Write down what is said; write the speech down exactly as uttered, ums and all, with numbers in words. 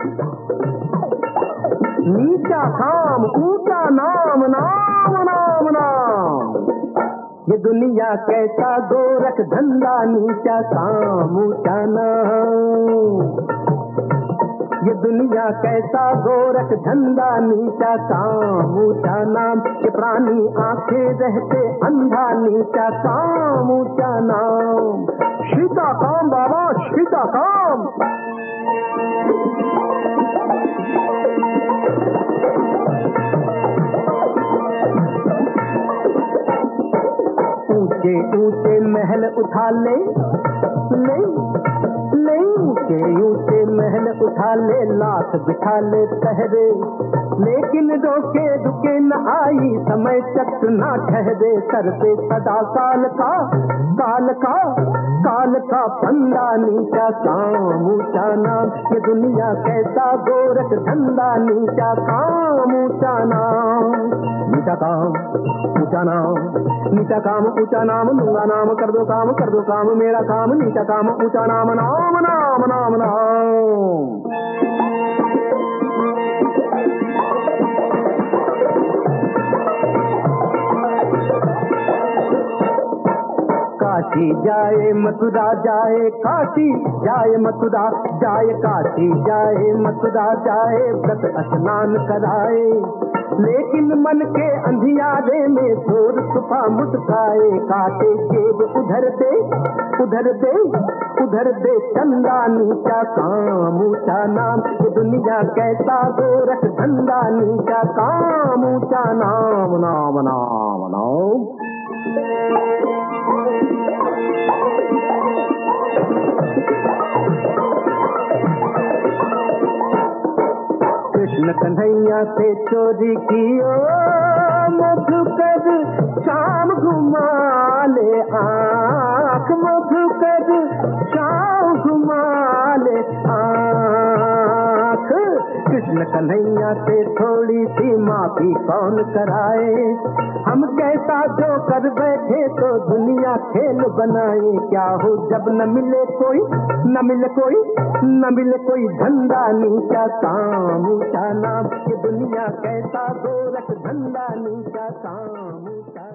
नीचा काम ऊंचा नाम, नाम नाम नाम। ये दुनिया कैसा गोरख धंधा, नीचा काम ऊंचा नाम। ये दुनिया कैसा गोरख धंधा, नीचा काम ऊंचा नाम। ये प्राणी आंखें रहते अंधा, नीचा काम ऊंचा नाम। शीता काम बाबा, शीता काम। ऊंचे ऊंचे महल उठा ले ले ले, ऊंचे ऊंचे महल उठा ले, लाख बिठा ले ठहरे, लेकिन रोके रुके न आई, समय चक्र ना ठहरे। सर पे सदा काल का काल का काल का फंदा, नीचा काम ऊंचा नाम। ये दुनिया कैसा गोरख धंधा, नीचा काम ऊंचा नाम। नीचा काम ऊंचा नाम, नीचा काम ऊंचा नाम। लूंगा नाम, कर दो काम, कर दो काम मेरा काम। नीचा काम ऊंचा नाम, नाम नाम नाम नाम। काशी जाए मथुरा जाए, काशी जाए मथुरा जाए, काशी जाए मथुरा जाए, व्रत स्नान कराए, लेकिन मन के अंधियारे में चोर छुपा मुस्काए। काटे जेब उधर दे उधर दे उधर दे चंदा, नीचा काम ऊंचा नाम। ये दुनिया कैसा गोरख धंधा, नीचा काम ऊंचा नाम, नाम नाम नाम। कृष्ण कन्हैया से चोरी कियो मधुकर, शाम घुमा ले आँख, मधुकर शाम घुमा ले आँख। कृष्ण कन्हैया से थोड़ी सी माफी कौन कराए, हम कैसा जो कर बैठे तो दुनिया खेल बनाए। क्या हो जब न मिले कोई न मिले कोई न मिले कोई धंधा, नीचा काम ऊंचा नाम। ये दुनिया कैसा गोरख धंधा, नीचा काम ऊंचा